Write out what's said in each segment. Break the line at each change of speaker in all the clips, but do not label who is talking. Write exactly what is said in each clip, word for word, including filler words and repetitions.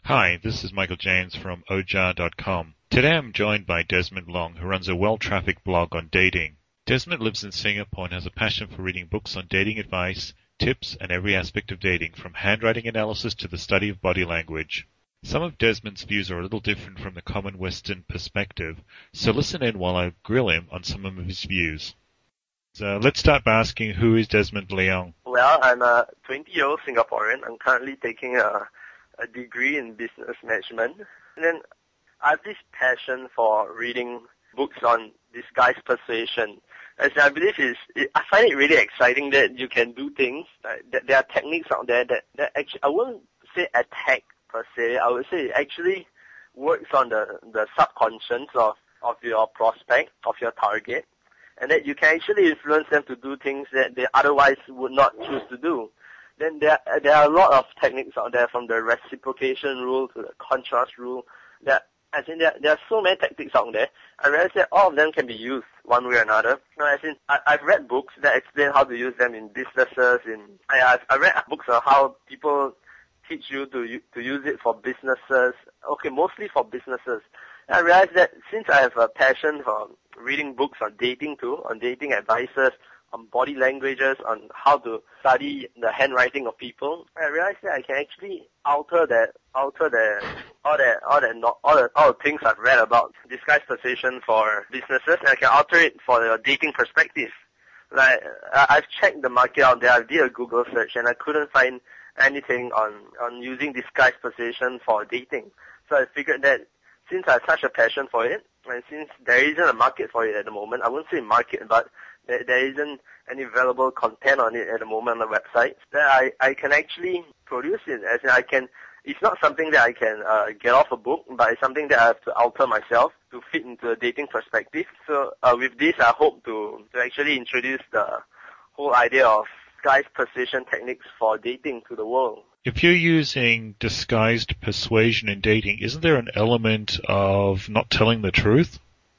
Hi, this is Michael James from O J A dot com. Today I'm joined by Desmond Long, who runs a well-trafficked blog on dating. Desmond lives in Singapore and has a passion for reading books on dating advice, tips, and every aspect of dating, from handwriting analysis to the study of body language. Some of Desmond's views are a little different from the common Western perspective, so listen in while I grill him on some of his views. So let's start by asking, who is Desmond Leong?
Well, I'm a twenty-year-old Singaporean. I'm currently taking a, a degree in business management. And then I have this passion for reading books on disguise persuasion. As I believe is, it, I find it really exciting that you can do things, like, that there are techniques out there that, that actually, I wouldn't say attack per se, I would say it actually works on the, the subconscious of, of your prospect, of your target, and that you can actually influence them to do things that they otherwise would not choose to do. Then there, there are a lot of techniques out there, from the reciprocation rule to the contrast rule, that As in, there, there are so many tactics out there. I realize that all of them can be used one way or another. No, as in, I, I've read books that explain how to use them in businesses. In I, I've, I read books on how people teach you to to use it for businesses. Okay, mostly for businesses. And I realized that since I have a passion for reading books on dating too, on dating advices, on body languages, on how to study the handwriting of people, I realized that I can actually alter that, alter the, all the, all the, all the, all the things I've read about disguise persuasion for businesses, and I can alter it for the dating perspective. Like, I've checked the market out there, I did a Google search, and I couldn't find anything on, on using disguise persuasion for dating. So I figured that since I have such a passion for it, and since there isn't a market for it at the moment, I wouldn't say market, but there, there isn't any available content on it at the moment on the website, that I, I can actually produce it. As in, I can, it's not something that I can uh, get off a book, but it's something that I have to alter myself to fit into a dating perspective. So uh, with this, I hope to, to actually introduce the whole idea of disguise persuasion techniques for dating to the world.
If you're using disguised persuasion in dating, isn't there an element of not telling the truth?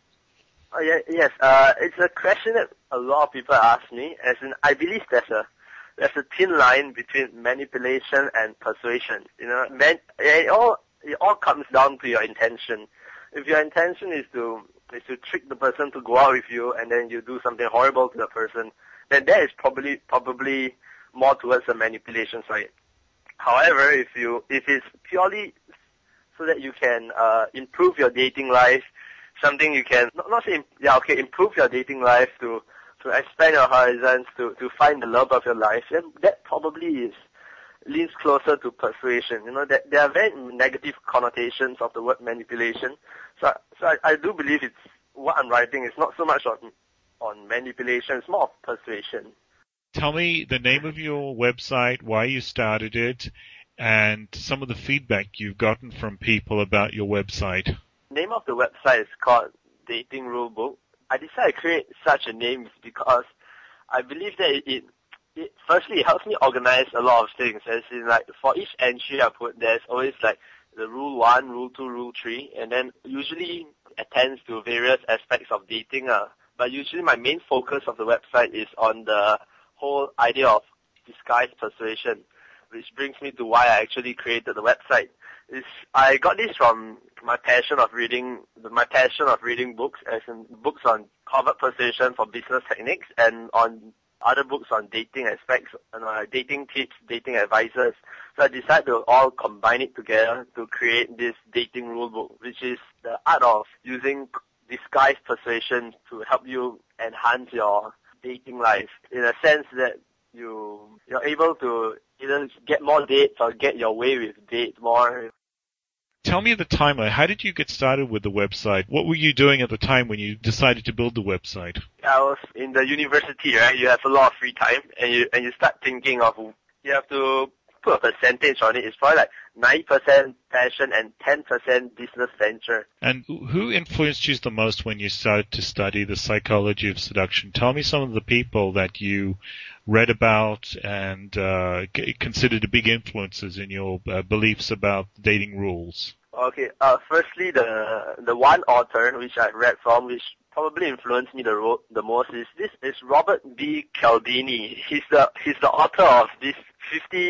Oh, yeah, yes, uh, it's a question that a lot of people ask me, as in, I believe there's a, there's a thin line between manipulation and persuasion. You know, man, it all, it all comes down to your intention. If your intention is to, is to trick the person to go out with you, and then you do something horrible to the person, then that is probably, probably more towards the manipulation side. However, if you, if it's purely so that you can, uh, improve your dating life, something you can, not, not say, yeah, okay, improve your dating life to, to expand your horizons, to, to find the love of your life, then that probably is, leans closer to persuasion. You know, that there are very negative connotations of the word manipulation. So, so I, I do believe it's, what I'm writing is not so much on, on manipulation, it's more of persuasion.
Tell me the name of your website, why you started it, and some of the feedback you've gotten from people about your website.
The name of the website is called Dating Rulebook. I decided to create such a name because I believe that it, it, it firstly, it helps me organize a lot of things. As in, like, for each entry I put, there's always like the rule one, rule two, rule three, and then usually attends to various aspects of dating. Uh. But usually my main focus of the website is on the whole idea of disguise persuasion, which brings me to why I actually created the website. Is I got this from my passion of reading, my passion of reading books, as in books on covert persuasion for business techniques, and on other books on dating aspects, and uh, dating tips, dating advices. So I decided to all combine it together to create this dating rule book, which is the art of using disguise persuasion to help you enhance your dating life, in a sense that you, you're able to either get more dates or get your way with dates more.
Tell me the timeline. How did you get started with the website? What were you doing at the time when you decided to build the website?
I was in the university, right? You have a lot of free time, and you and you start thinking of, you have to put a percentage on it. It's probably like ninety percent passion and ten percent business venture.
And who influenced you the most when you started to study the psychology of seduction? Tell me some of the people that you read about and uh, considered big influences in your uh, beliefs about dating rules.
Okay, uh, firstly, the the one author which I read from, which probably influenced me the ro- the most, is this is Robert B. Cialdini. He's the he's the author of this fifty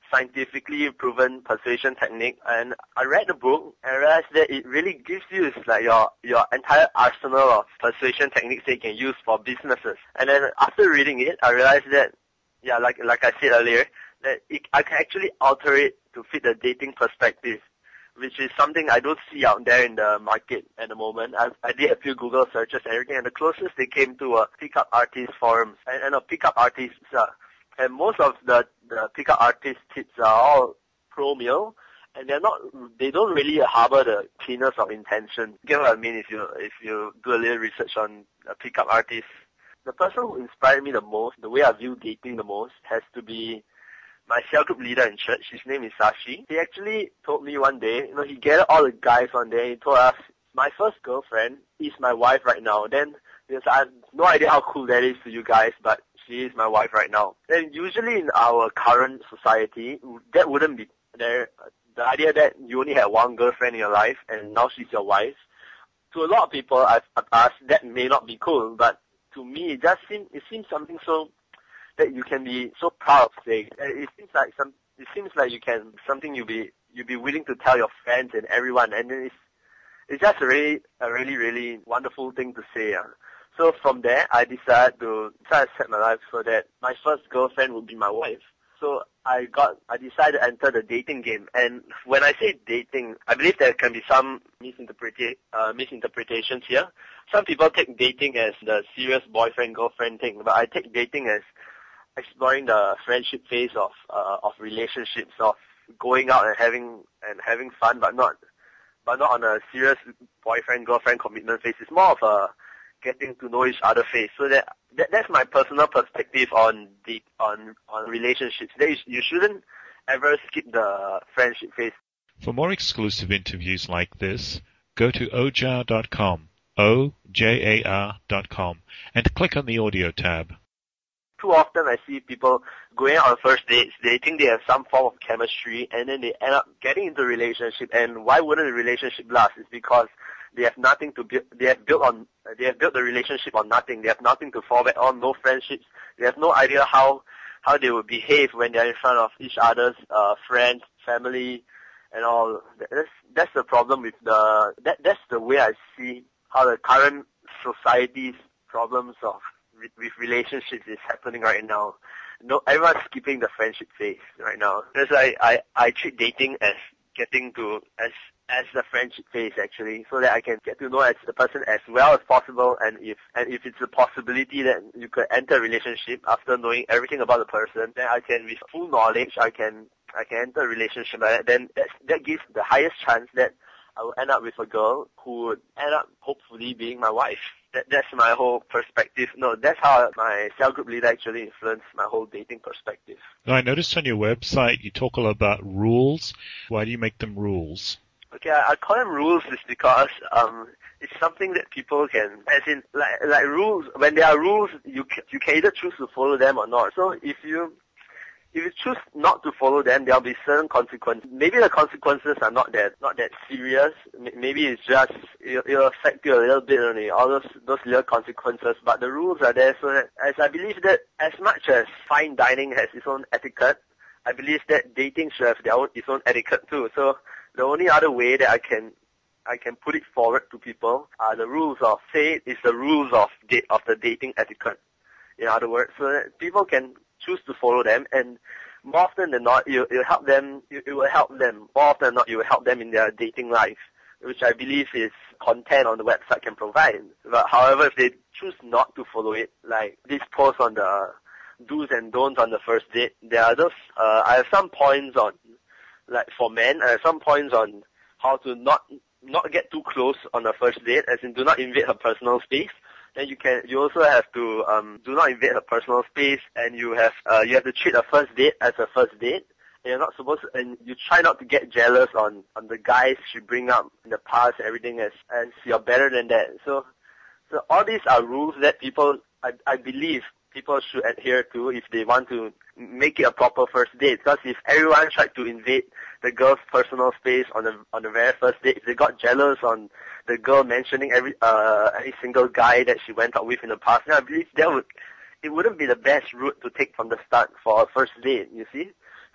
scientifically proven persuasion technique, and I read the book and realized that it really gives you like your your entire arsenal of persuasion techniques that you can use for businesses. And then after reading it, I realized that, yeah, like like I said earlier, that it, I can actually alter it to fit the dating perspective, which is something I don't see out there in the market at the moment. I, I did a few Google searches and everything, and the closest they came to a pickup artist forums and, and a pickup artists. Uh, and most of the, the pickup artist tips are all pro-male, and they're not, they don't really harbor the cleanness of intention. You get what I mean if you, if you do a little research on a pickup artist. The person who inspired me the most, the way I view dating the most, has to be my cell group leader in church. His name is Sashi. He actually told me one day, you know, he gathered all the guys one day, he told us, my first girlfriend is my wife right now. Then, because I have no idea how cool that is to you guys, but she is my wife right now. And usually in our current society, that wouldn't be there. The idea that you only had one girlfriend in your life and now she's your wife, to a lot of people I've, I've asked, that may not be cool, but to me it just seems, it seems something so that you can be so proud of saying. It seems like some, it seems like you can, something you be, you'd be willing to tell your friends and everyone, and it's, it's just a really, a really, really wonderful thing to say. Uh. So from there, I decided to try to set my life so that my first girlfriend would be my wife. So I got, I decided to enter the dating game. And when I say dating, I believe there can be some misinterpreta- uh, misinterpretations here. Some people take dating as the serious boyfriend-girlfriend thing, but I take dating as exploring the friendship phase of uh, of relationships, of going out and having and having fun, but not but not on a serious boyfriend-girlfriend commitment phase. It's more of a getting to know each other phase. So that, that that's my personal perspective on the on on relationships. That is, you shouldn't ever skip the friendship phase.
For more exclusive interviews like this, go to ojar dot com, O J A R dot com, and click on the audio tab.
Too often I see people going out on first dates, they think they have some form of chemistry, and then they end up getting into a relationship. And why wouldn't the relationship last? It's because they have nothing to build. They have built on. They have built the relationship on nothing. They have nothing to fall back on. No friendships. They have no idea how how they will behave when they are in front of each other's uh, friends, family, and all. That's that's the problem with the. That that's the way I see how the current society's problems of with relationships is happening right now. No, everyone's skipping the friendship phase right now. Because I, I, I treat dating as getting to, as, as the friendship phase actually, so that I can get to know as the person as well as possible, and if, and if it's a possibility that you could enter a relationship after knowing everything about the person, then I can, with full knowledge, I can, I can enter a relationship like that. Then that, that gives the highest chance that I will end up with a girl who would end up hopefully being my wife. That, that's my whole perspective. No, that's how my cell group leader actually influenced my whole dating perspective.
Now, I noticed on your website you talk a lot about rules. Why do you make them rules?
Okay, I, I call them rules is because um, it's something that people can, as in like like rules. When there are rules, you can, you can either choose to follow them or not. So if you If you choose not to follow them, there'll be certain consequences. Maybe the consequences are not that not that serious. Maybe it's just it'll, it'll affect you a little bit only, all those those little consequences. But the rules are there so that, as I believe that as much as fine dining has its own etiquette, I believe that dating should have their own its own etiquette too. So the only other way that I can I can put it forward to people are the rules of say it's the rules of date of the dating etiquette. In other words, so that people can choose to follow them, and more often than not, it will help them. It will help them more often than not. It will help them in their dating life, which I believe is content on the website can provide. But however, if they choose not to follow it, like this post on the do's and don'ts on the first date, there are those. Uh, I have some points on, like for men, I have some points on how to not not get too close on the first date, as in do not invade her personal space. Then you can, you also have to, um, do not invade her personal space, and you have, uh, you have to treat a first date as a first date. And you're not supposed to, and you try not to get jealous on, on the guys she bring up in the past, everything as, as you're better than that. So, so all these are rules that people, I, I believe people should adhere to if they want to make it a proper first date. Because if everyone tried to invade the girl's personal space on the, on the very first date, if they got jealous on the girl mentioning every uh every single guy that she went out with in the past, and I believe that would it wouldn't be the best route to take from the start for a first date, you see.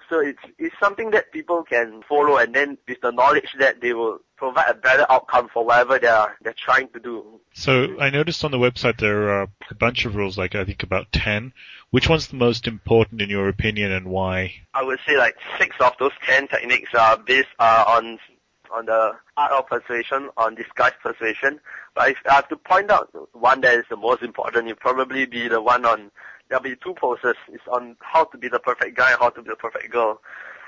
So it's it's something that people can follow, and then with the knowledge that they will provide a better outcome for whatever they are they're trying to do.
So I noticed on the website there are a bunch of rules, like I think about ten. Which one's the most important in your opinion, and why?
I would say like six of those ten techniques are based uh, on on the art of persuasion, on disguised persuasion. But if I have to point out one that is the most important, it'll probably be the one on, there'll be two posters. It's on how to be the perfect guy and how to be the perfect girl.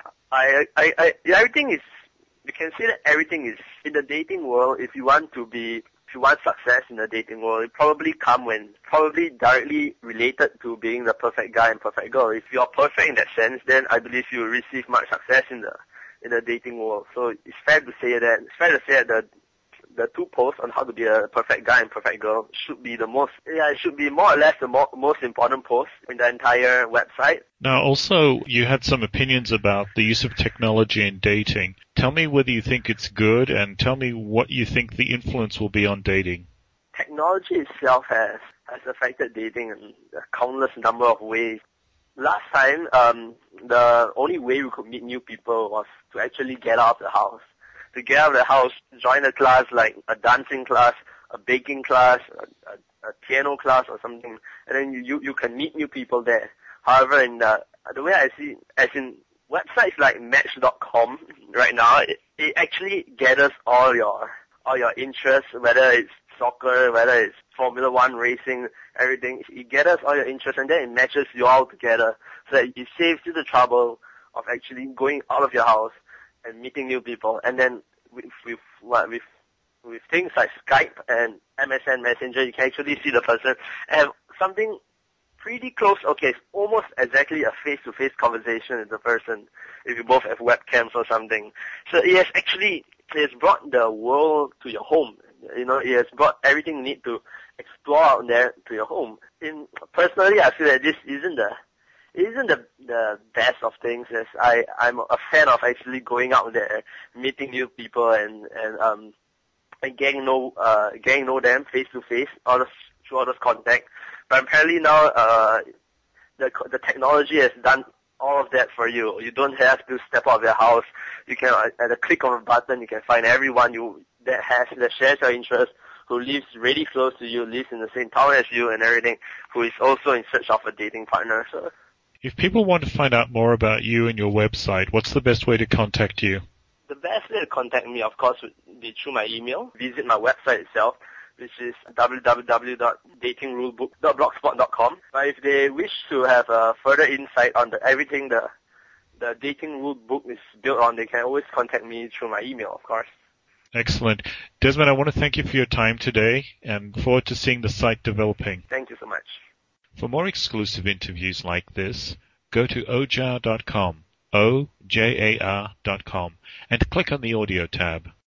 I, I, I, everything is, you can say that everything is, in the dating world, if you want to be, if you want success in the dating world, it probably come when, probably directly related to being the perfect guy and perfect girl. If you're perfect in that sense, then I believe you will receive much success in the in the dating world. So it's fair to say that it's fair to say that the the two posts on how to be a perfect guy and perfect girl should be the most yeah it should be more or less the mo- most important post in the entire website.
Now, also, you had some opinions about the use of technology in dating. Tell me whether you think it's good, and tell me what you think the influence will be on dating.
Technology itself has has affected dating in a countless number of ways. Last time, um, the only way we could meet new people was to actually get out of the house. To get out of the house, join a class like a dancing class, a baking class, a, a, a piano class or something, and then you, you, you can meet new people there. However, in the, the way I see, as in websites like Match dot com right now, it, it actually gathers all your all your interests, whether it's soccer, whether it's Formula One racing, everything. It gathers all your interests and then it matches you all together, so that it saves you the trouble of actually going out of your house and meeting new people. And then with with what with with things like Skype and M S N Messenger, you can actually see the person and have something pretty close. Okay, it's almost exactly a face-to-face conversation with the person if you both have webcams or something. So it has actually it has brought the world to your home. You know, it has brought everything you need to explore out there to your home. In personally, I feel that this isn't the it isn't the the best of things. As I I'm a fan of actually going out there, meeting new people, and and um and getting know uh getting know them face to face, all this through all this contact. But apparently now uh the the technology has done all of that for you. You don't have to step out of your house. You can at a click of a button you can find everyone you that has that shares your interest, who lives really close to you, lives in the same town as you and everything, who is also in search of a dating partner. So
if people want to find out more about you and your website, what's the best way to contact you?
The best way to contact me, of course, would be through my email. Visit my website itself, which is w w w dot dating rulebook dot blogspot dot com. But if they wish to have a further insight on the, everything the the dating rule book is built on, they can always contact me through my email, of course.
Excellent. Desmond, I want to thank you for your time today and forward to seeing the site developing.
Thank you so much.
For more exclusive interviews like this, go to o j a r dot com, O J A R dot com, and click on the audio tab.